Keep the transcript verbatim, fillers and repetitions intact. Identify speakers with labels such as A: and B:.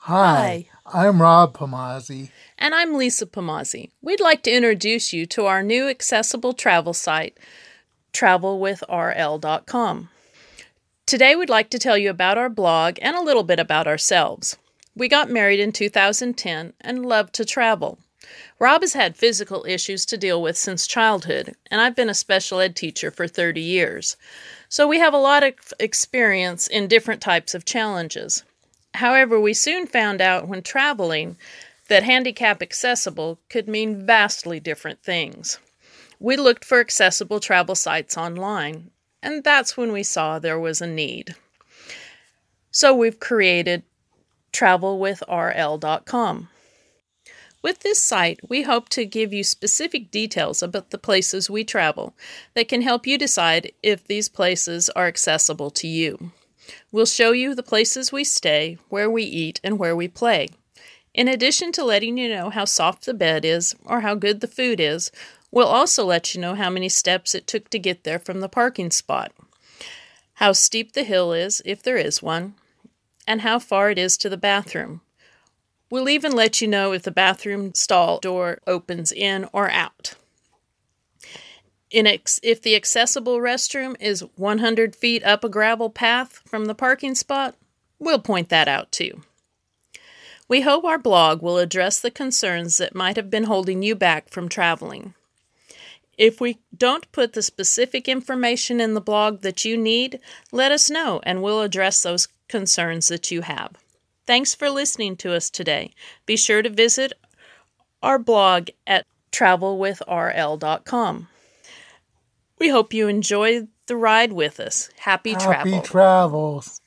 A: Hi,
B: Hi.
A: I'm Rob Pomazzi.
B: And I'm Lisa Pomazzi. We'd like to introduce you to our new accessible travel site, travel with R L dot com. Today we'd like to tell you about our blog and a little bit about ourselves. We got married in two thousand ten and love to travel. Rob has had physical issues to deal with since childhood, and I've been a special ed teacher for thirty years. So we have a lot of experience in different types of challenges. However, we soon found out when traveling that handicap accessible could mean vastly different things. We looked for accessible travel sites online, and that's when we saw there was a need. So we've created travel with R L dot com. With this site, we hope to give you specific details about the places we travel that can help you decide if these places are accessible to you. We'll show you the places we stay, where we eat, and where we play. In addition to letting you know how soft the bed is or how good the food is, we'll also let you know how many steps it took to get there from the parking spot, how steep the hill is, if there is one, and how far it is to the bathroom. We'll even let you know if the bathroom stall door opens in or out. In ex- if the accessible restroom is one hundred feet up a gravel path from the parking spot, we'll point that out too. We hope our blog will address the concerns that might have been holding you back from traveling. If we don't put the specific information in the blog that you need, let us know and we'll address those concerns that you have. Thanks for listening to us today. Be sure to visit our blog at travel with R L dot com. We hope you enjoy the ride with us. Happy,
A: Happy
B: travel.
A: travels.